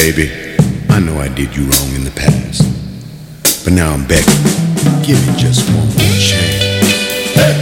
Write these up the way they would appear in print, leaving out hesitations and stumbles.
baby, I know I did you wrong in the past, but now I'm begging, give me just one more chance. Hey!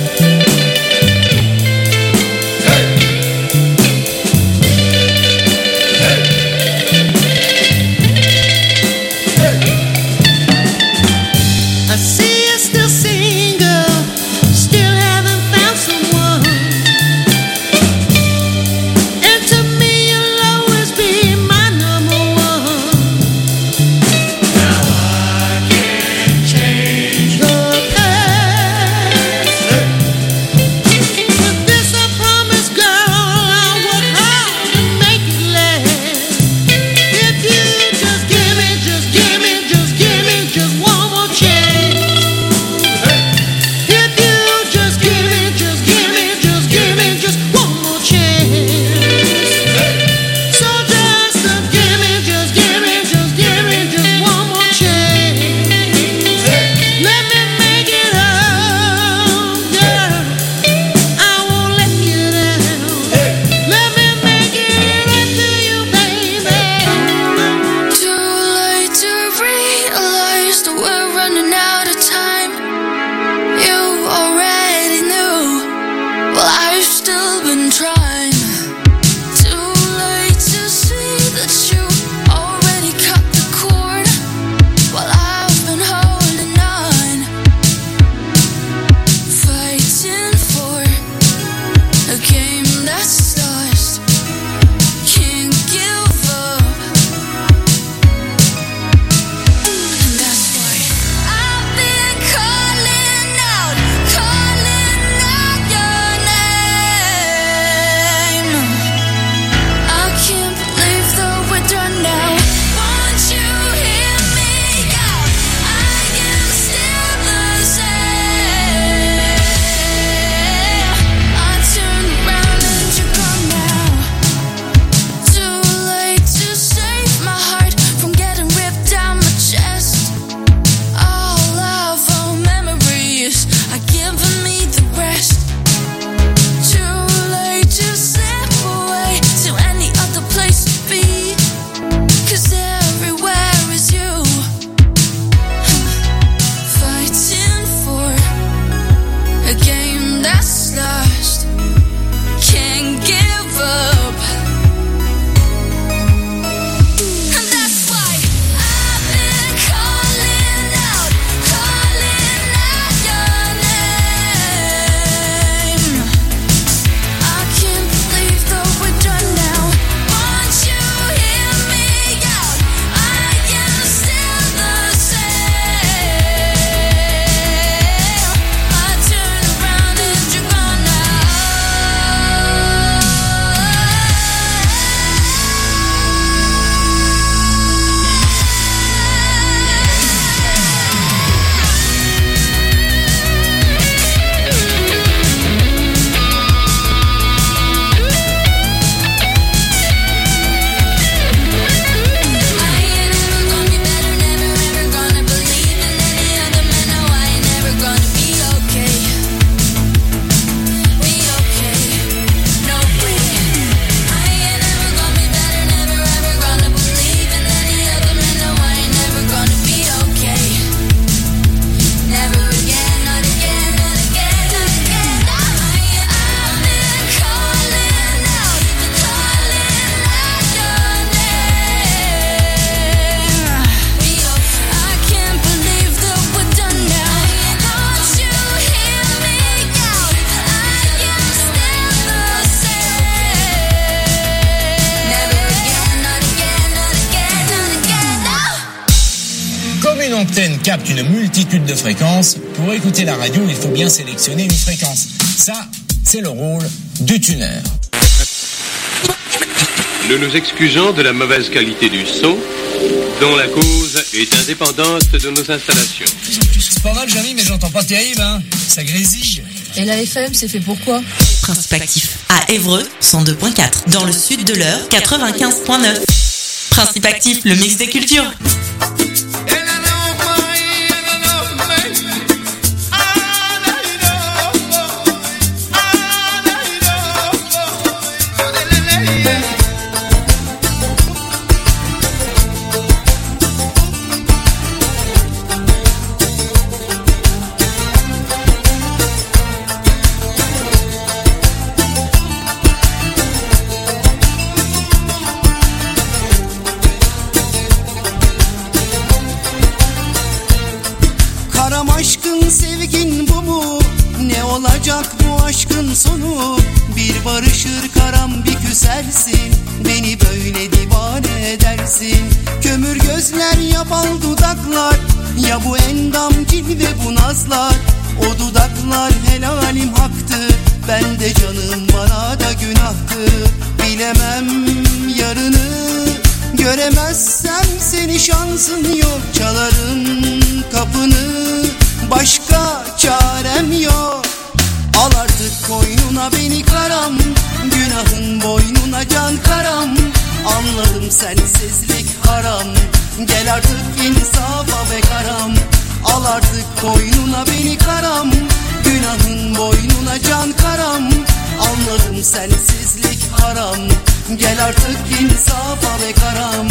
antenne capte une multitude de fréquences. Pour écouter la radio, il faut bien sélectionner une fréquence. Ça, c'est le rôle du tuner. Nous nous excusons de la mauvaise qualité du son, dont la cause est indépendante de nos installations. C'est pas mal, Jamy, mais j'entends pas terrible, hein. Ça grésille. Et la FM, c'est fait pour quoi? Principe actif. À Évreux, 102.4. Dans le sud de l'Eure, 95.9. Principe actif, le mix des cultures. aşkın sevgin bu mu? Ne olacak bu aşkın sonu? Bir barışır karam bir küsersin, beni böyle divane edersin. Kömür gözler ya bal dudaklar, ya bu endam cilve bu nazlar. O dudaklar helalim haktı, ben de canım bana da günahtı. Bilemem yarını, göremezsem seni şansın yok. Çalarım kapını, başka çarem yok. Al artık koynuna beni karam, günahın boynuna can karam. Anladım sensizlik haram, gel artık insafa be karam. Al artık koynuna beni karam, günahın boynuna can karam. Anladım sensizlik haram, gel artık insafa be karam.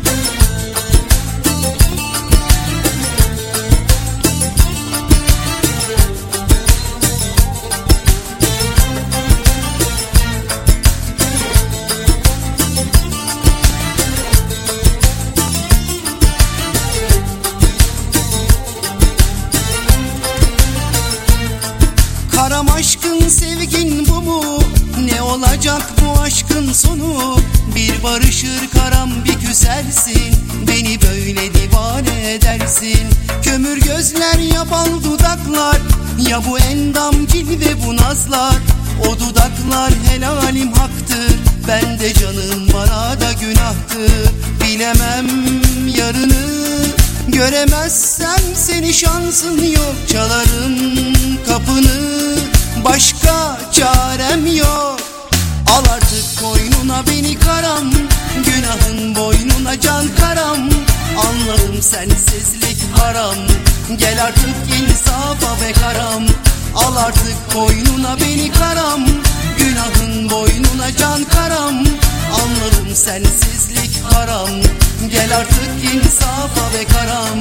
Karam aşkın sevgin bu mu? Ne olacak bu aşkın sonu? Bir barışır karam bir küsersin, beni böyle divane edersin. Kömür gözler ya bal dudaklar, ya bu endam cilve bu nazlar. O dudaklar helalim haktır, ben de canım bana da günahtır. Bilemem yarını, göremezsem seni şansın yok. Çalarım kapını, başka çarem yok. Al artık koynuna beni karam, günahın boynuna can karam. Anladım sensizlik haram, gel artık insafa be karam. Al artık koynuna beni karam, günahın boynuna can karam. Anladım sensizlik haram, gel artık insafa be karam.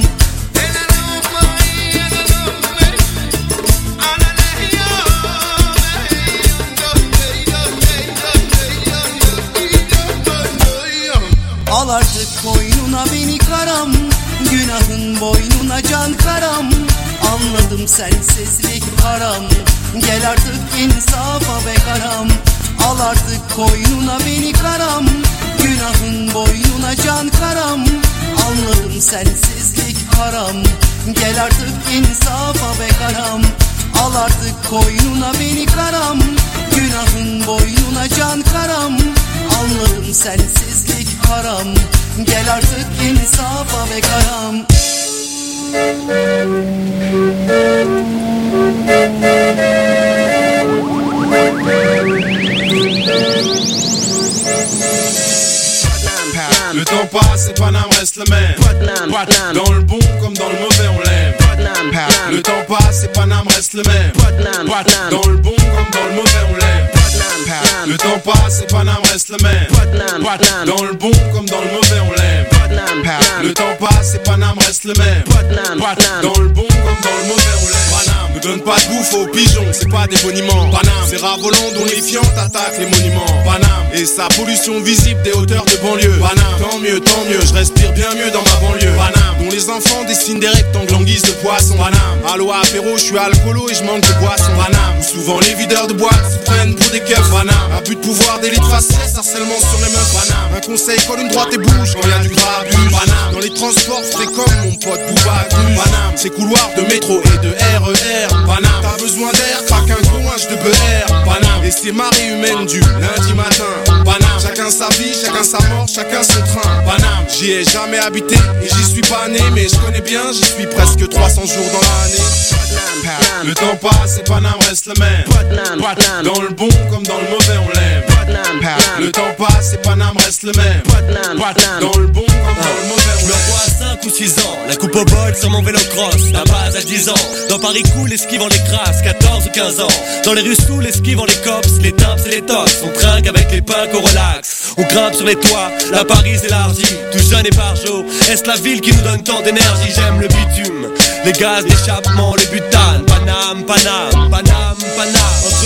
Al artık koynuna beni karam, günahın boynuna can karam. Anladım sensizlik haram, gel artık insafa be karam. Al artık koynuna beni karam, günahın boynuna can karam. Anladım sensizlik haram, gel artık insafa be karam. Al artık koynuna beni karam, günahın boynuna can karam. Anladım sensizlik haram, gel artık insafa be karam. Le temps passe et Paname reste le même. Dans le bon comme dans le mauvais on l'aime. Le temps passe et Paname reste le même. Dans le bon comme dans le mauvais on l'aime. Le temps passe et Paname reste le même. Dans le bon comme dans le mauvais on l'aime. Le temps passe et Paname reste le même. Dans le bon comme dans le mauvais on l'aime. Paname ne donne pas de bouffe aux pigeons, c'est pas des boniments. Paname, ces rats volants dont les fientes attaquent les monuments. Paname, et sa pollution visible des hauteurs de banlieue. Paname, tant mieux, je respire bien mieux dans ma banlieue. Paname, dont les enfants dessinent des rectangles en guise de poisson. Paname, allo apéro, je suis alcoolo et je manque de boisson. Paname, où souvent les videurs de boîte se prennent pour des keufs. Paname, abus de pouvoir, d'élite faciès, harcèlement sur les meufs. Paname, un conseil, colle une droite et bouge quand y'a du grabuge. Paname, dans les transports, frais comme mon pote Bouba. Paname, ces couloirs de métro et de RER. Paname, t'as besoin d'air, pas qu'un gouage de beurre. Paname, et c'est marée humaine du lundi matin. Paname, chacun sa vie, chacun sa mort, chacun son train. Paname, j'y ai jamais habité et j'y suis pas né, mais je connais bien, j'y suis presque 300 jours dans l'année. Le temps passe et Paname reste le même. Dans le bon comme dans le mauvais on l'aime. Le temps passe et Paname reste le même. Dans le bon comme dans le mauvais on l'aime. Je me vois à 5 ou 6 ans, la coupe au bol sur mon vélo cross. La base à 10 ans, dans Paris cool, esquivant les crasses, 14 ou 15 ans. Dans les rues sous, esquivant les cops, les timps et les tops. On trinque avec les punks, on relaxe. On grimpe sur les toits, la Paris élargie. Tout jeune et par jour, est-ce la ville qui nous donne tant d'énergie? J'aime le bitume, les gaz d'échappement, le butane. Paname, Paname, Paname, Paname. Entre les cultures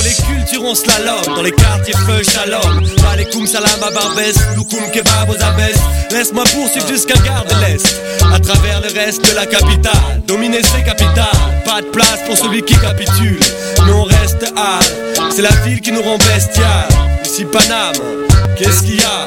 voitures on slalom, dans les quartiers feu shalom. Malekoum salam à Barbès, loukoum kebab aux abeilles. Laisse-moi poursuivre jusqu'à Gare de l'Est, à travers le reste de la capitale. Dominer c'est capital, pas de place pour celui qui capitule. Nous on reste hâle, c'est la ville qui nous rend bestial. Ici Paname, qu'est-ce qu'il y a?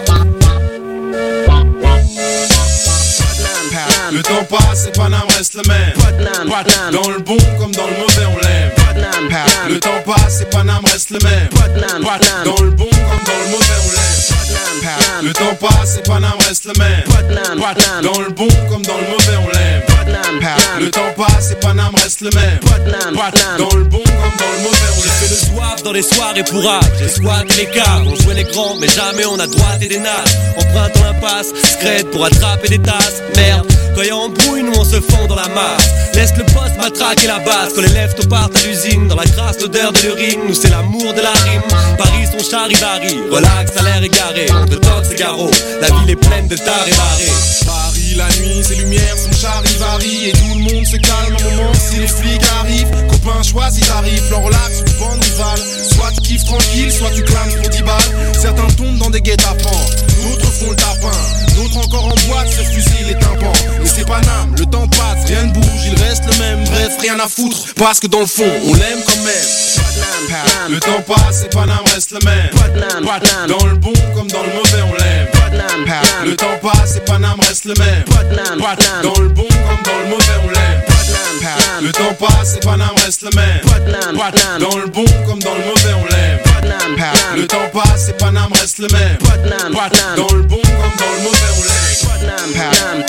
Le temps passe et Paname reste le même. Dans le bon comme dans le mauvais on l'aime. Le temps passe et Paname reste le même. Dans le bon comme dans le mauvais on l'aime. Le temps passe et Paname reste le même. Dans le bon comme dans le mauvais on l'aime. Le temps passe et Paname reste le même. Dans le bon comme dans le mauvais on l'aime. J'ai fait le soif dans les soirées pour rap. J'ai squatté les caves, on jouait les grands mais jamais on a droite et des nasses. Empruntant l'impasse, scred pour attraper des tasses. Merde, quand y'a embrouille, nous on se fond dans la masse. Laisse le poste matraquer la base. Quand les lèvres partent à l'usine, dans la crasse l'odeur de l'urine. Nous c'est l'amour de la rime. Paris son charivari, relax, à l'air égaré. On te toque c'est garrot, la ville est pleine de tard et barré. Paris la nuit, ses lumières, son charivari. Et tout le monde se calme au moment si les flics arrivent. Copains choisis tarifs, leur relax ou bande rivale. Soit tu kiffes tranquille, soit tu clames pour 10 balles. Certains tombent dans des guet-apens, d'autres font le tapin. D'autres encore en boîte se fusillent les tympans. Et c'est Paname, le temps passe, rien ne bouge, il reste le même. Bref, rien à foutre, parce que dans le fond, on l'aime quand même. Le temps passe et Paname reste le même. Dans le bon comme dans le mauvais, on l'aime. Le temps passe et Paname reste le même. Dans le bon comme dans le mauvais, on l'aime. Le temps passe et Paname reste le même. Dans le bon comme dans le mauvais, on l'aime. Le temps passe et Paname reste le même. Dans le bon comme dans le mauvais, on l'aime.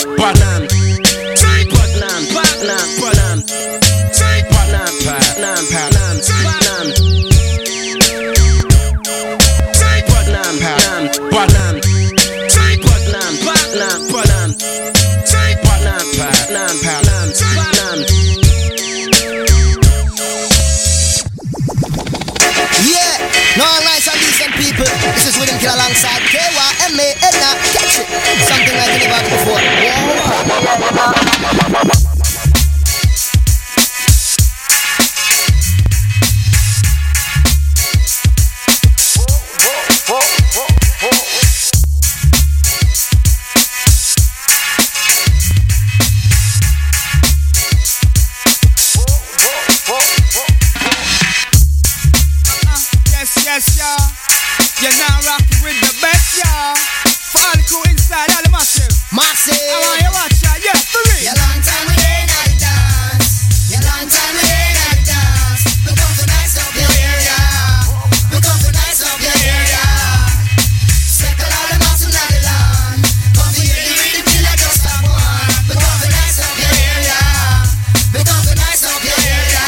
No nice and decent people. This is William Kill alongside KYMA. Catch it. Something like you never before. Yes, y'all. You're now rocking with the best, y'all. For all the crew inside, all the massive. Massive. I want you watch y'all, yeah, for real. Your long time we ain't at the dance. Your long time we ain't at the dance. We come to nice up your area. We come to nice up your area. Circle all the mountains of the land. Come to hear the rhythm till I just stop one. We come to nice up your area. We come to nice up your area.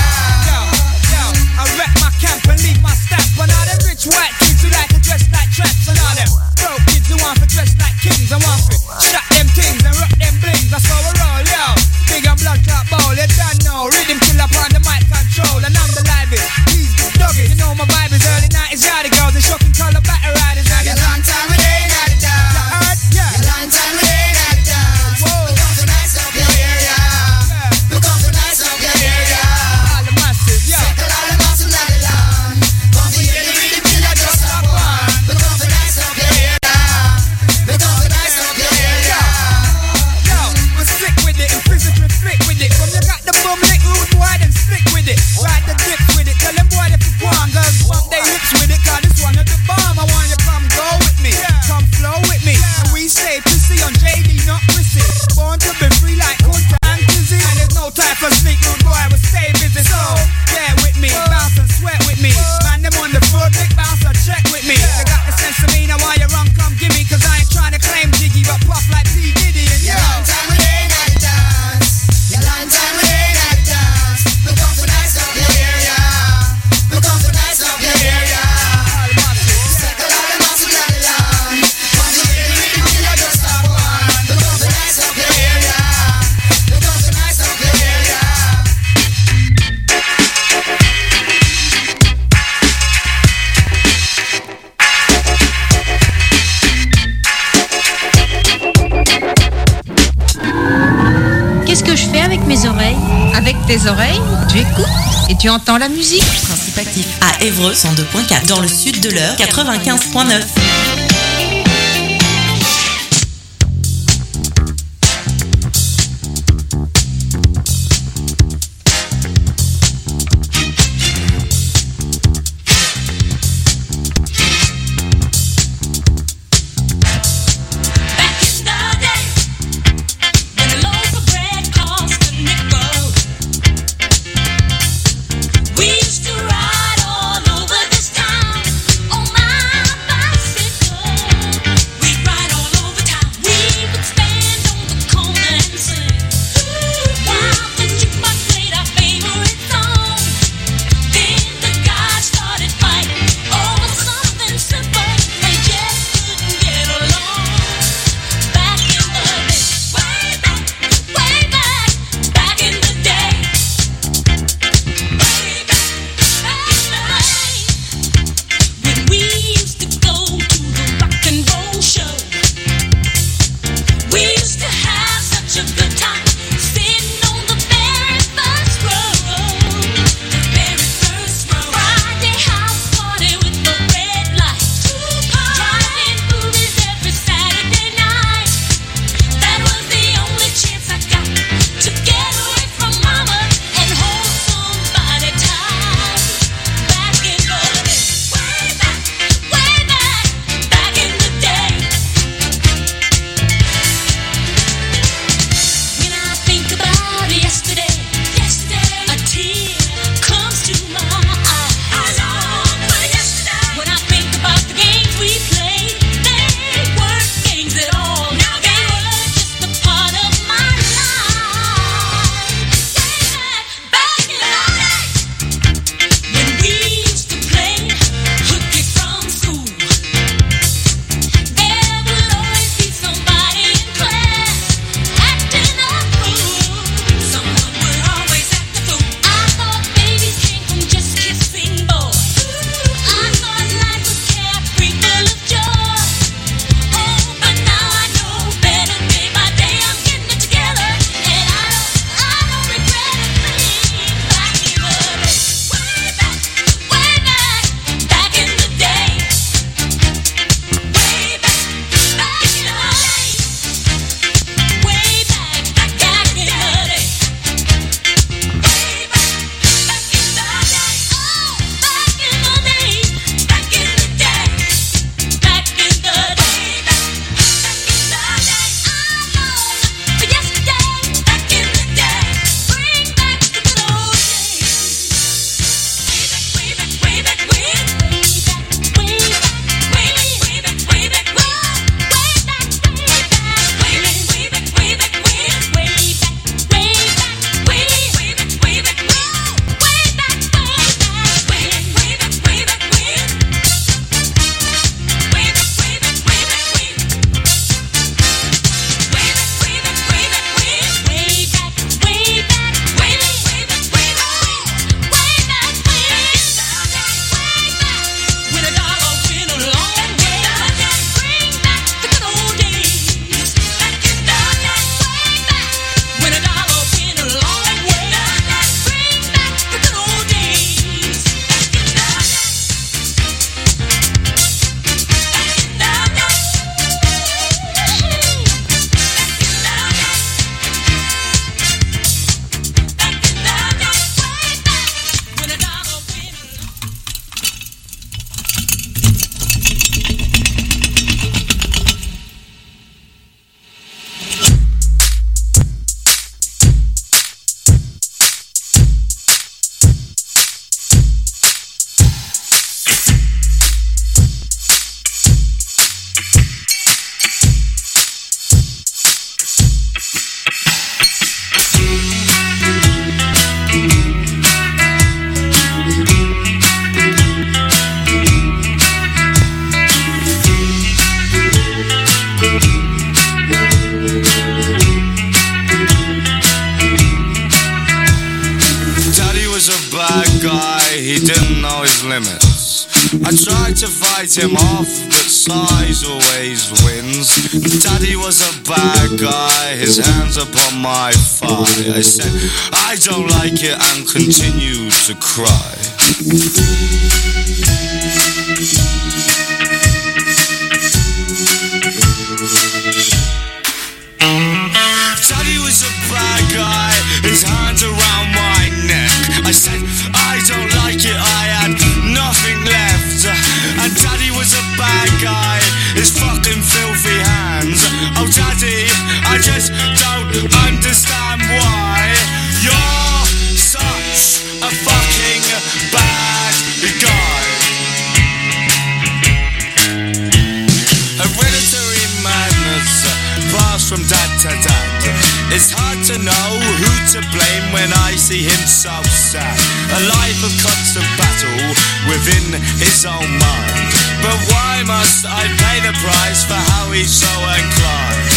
Yo, I wreck my camp and leave my staff. But all them rich white kids who like to dress like traps. And all them broke kids who want to dress like kings. And want to shot them things and rock them blings. That's how we roll, yo. Big and blood clot bowl, you don't know. Rhythm kill up on the mic control. And I'm the livest, please be doggy. You know my vibe is early 90s, yardie girls. And shocking color battle riders. Your long time we ain't at the dance. Your long time we ain't at the dance. We come to nice up your area. We come to nice up your area. All the masses, yo. Circle all the mountains of the land. Come to hear the rhythm till I just stop one. We come to nice up your area. We come to nice up your area. Yo, we're sick with it, and physically flick with it. From you got the bum lick, rude boy, then stick with it. Ride the dips with it, tell them boy they go on. Girls bump their hips with it, cause this one is the bomb. I want you to come go with me, come flow with me. And we stay pissy on JD, not prissy. Born to be free like Kunta and Kizzy. And there's no time for sleep, rude boy, we stay busy. So, get with me, bounce and sweat with me. Man, them on the foot, big bounce and check with me. They got the sense of me, now why you run, come give me. Cause I ain't trying to claim Jiggy, but puff like P. Diddy. And Your long time we ain't at the dance. Your long time we ain't at the dance. We come to nice up your area. We come to nice up your area. Circle all the mountains of the land. Come to hear the rhythm till I just stop one. We come to nice up your area. We come to nice up your area. Qu'est-ce que je fais avec mes oreilles? Avec tes oreilles, tu écoutes et tu entends la musique. Principe actif à Évreux 102.4 dans le sud de l'Eure 95.9. He didn't know know his limits. I tried to fight him off, but size always wins. Daddy was a bad guy, his hands upon my thigh. I said, I don't like it, and continued to cry. Daddy was a bad guy, his hands around my neck. I said, I don't like it, I had nothing left. And Daddy was a bad guy, his fucking filthy hands. Oh Daddy, I just don't understand why you're such a fucking bad guy. Hereditary madness passed from dad to dad. It's hard to know who to blame when I see him so sad. A life of constant battle within his own mind. But why must I pay the price for how he's so inclined?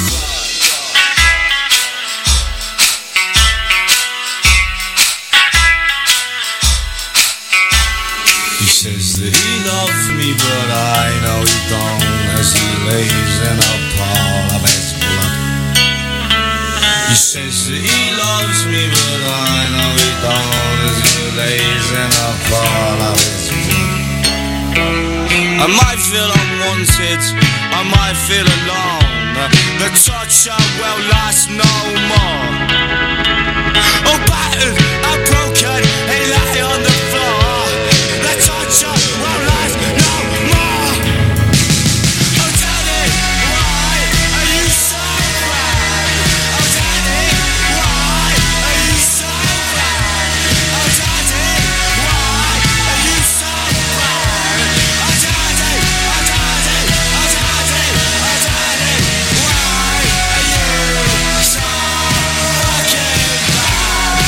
He says that he loves me, but I know he don't, as he lays in a pile of his blood. He says that he loves me, but I know he don't, as he lays in a pile of his blood. I might feel unwanted, I might feel alone. The torture will last no more. Oh, battered, I'm broken, he lay on the floor. The torture will last no more. Oh, Daddy, why are you so bad? Oh, Daddy, why are you so bad? Oh, Daddy, why are you so bad? Oh, Daddy, oh, Daddy, oh, Daddy, oh, Daddy, why are you so fucking bad?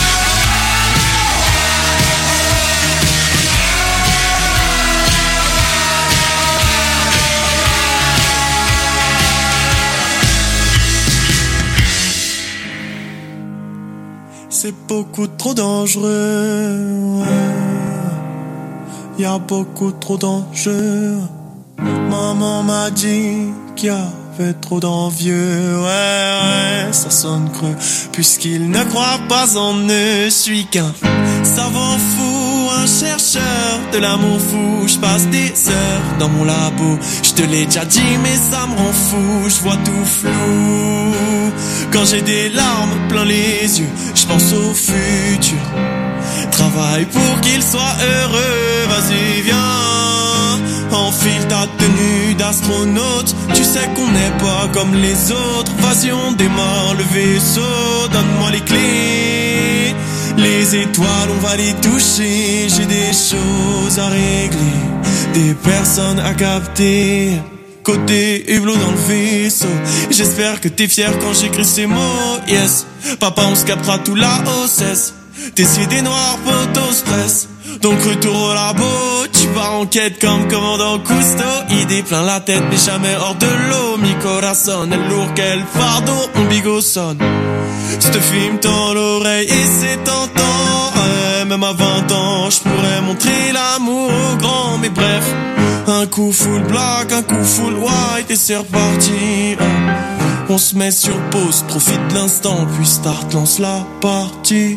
C'est beaucoup trop dangereux, y a beaucoup trop d'enjeux. Maman m'a dit qu'il y avait trop d'envieux, ouais, ça sonne creux. Puisqu'il ne croit pas en eux, je suis qu'un savant fou, un chercheur de l'amour fou. Je passe des heures dans mon labo, je te l'ai déjà dit mais ça me rend fou. Je vois tout flou, quand j'ai des larmes plein les yeux, je pense au futur. Travaille pour qu'il soit heureux, vas-y viens, enfile ta tenue d'astronaute. Tu sais qu'on n'est pas comme les autres, vas-y on démarre le vaisseau. Donne-moi les clés, les étoiles on va les toucher. J'ai des choses à régler, des personnes à capter. Côté hublot dans le vaisseau, j'espère que t'es fier quand j'écris ces mots. Yes, papa on se captera tout là-haut, cesse. T'es des noirs potos stress. Donc retour au labo, tu pars en quête comme commandant Cousteau. Idée plein la tête mais jamais hors de l'eau. Mi corazon est lourd quel fardeau, mon bigot sonne. C'te film dans l'oreille et c'est tentant, ouais, même à 20 ans je pourrais montrer l'amour au grand. Mais bref, un coup full black, un coup full white et c'est reparti. On se met sur pause, profite de l'instant, puis start, lance la partie.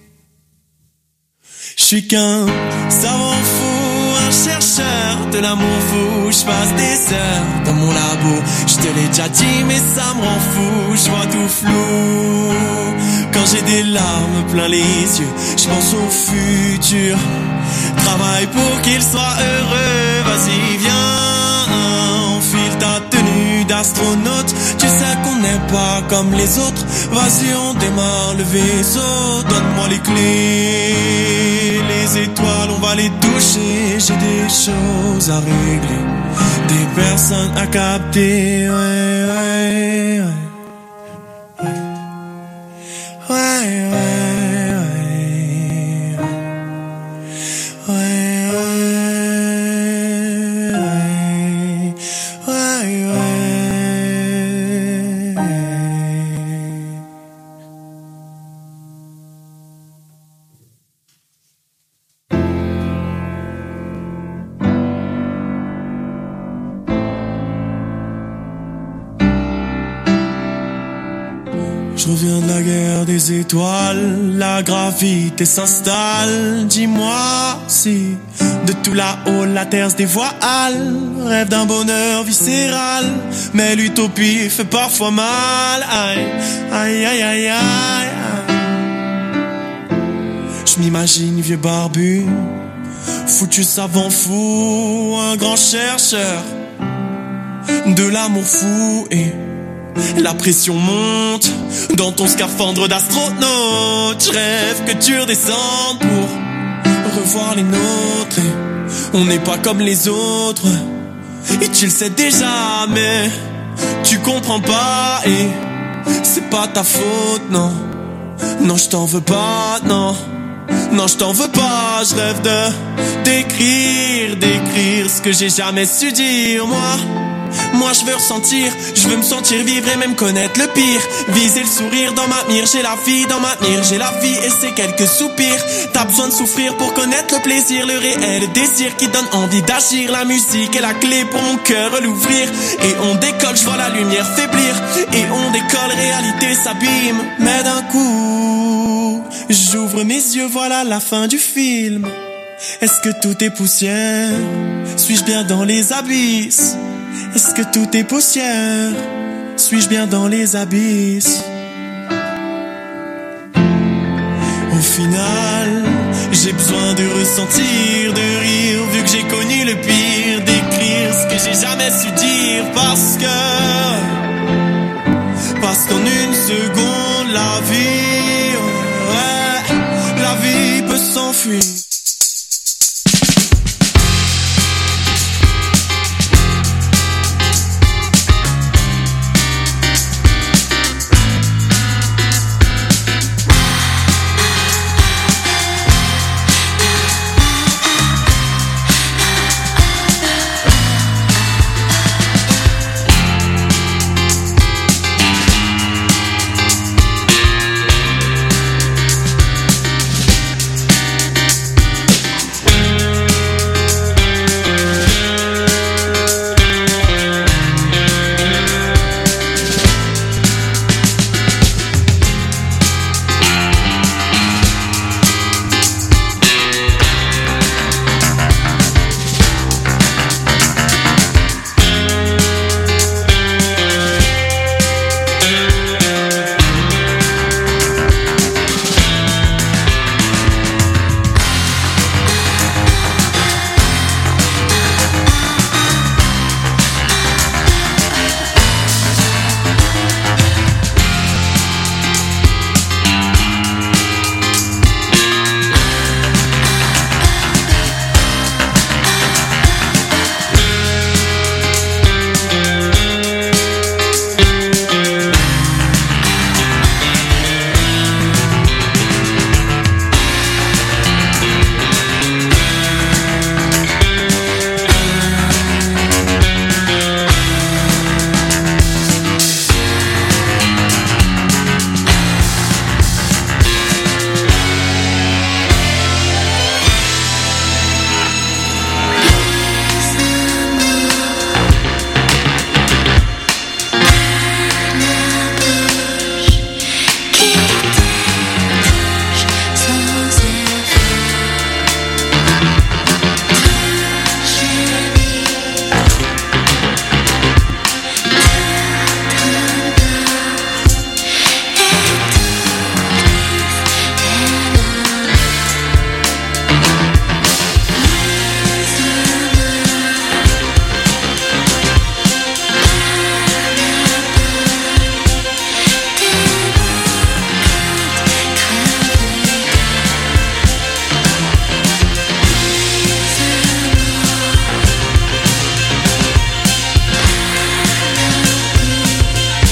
Je suis qu'un savant fou, un chercheur de l'amour fou. Je passe des heures dans mon labo, je te l'ai déjà dit mais ça me rend fou. Je vois tout flou, quand j'ai des larmes plein les yeux, je pense au futur. Travaille pour qu'il soit heureux, vas-y viens, enfile ta tenue d'astronaute. Tu sais qu'on n'est pas comme les autres, vas-y on démarre le vaisseau. Donne-moi les clés, les étoiles on va les toucher. J'ai des choses à régler, des personnes à capter, ouais, ouais, ouais, ouais, ouais, ouais. Je reviens de la guerre des étoiles, la gravité s'installe. Dis-moi si de tout là-haut la terre se dévoile. Rêve d'un bonheur viscéral, mais l'utopie fait parfois mal. Aïe, aïe, aïe, aïe, aïe. Je m'imagine vieux barbu, foutu savant fou, un grand chercheur de l'amour fou, et la pression monte dans ton scaphandre d'astronaute. Je rêve que tu redescendes pour revoir les nôtres, et on n'est pas comme les autres, et tu le sais déjà, mais tu comprends pas, et c'est pas ta faute, non. Non, je t'en veux pas, non. Non, je t'en veux pas, je rêve d'écrire ce que j'ai jamais su dire, Moi je veux ressentir, je veux me sentir vivre et même connaître le pire. Viser le sourire dans ma mire, j'ai la vie dans ma mire, j'ai la vie et c'est quelques soupirs. T'as besoin de souffrir pour connaître le plaisir, le réel, le désir qui donne envie d'agir. La musique est la clé pour mon cœur l'ouvrir. Et on décolle, je vois la lumière faiblir. Et on décolle, réalité s'abîme. Mais d'un coup, j'ouvre mes yeux, voilà la fin du film. Est-ce que tout est poussière? Suis-je bien dans les abysses? Est-ce que tout est poussière? Suis-je bien dans les abysses? Au final, j'ai besoin de ressentir, de rire, vu que j'ai connu le pire, d'écrire ce que j'ai jamais su dire, parce qu'en une seconde, la vie peut s'enfuir.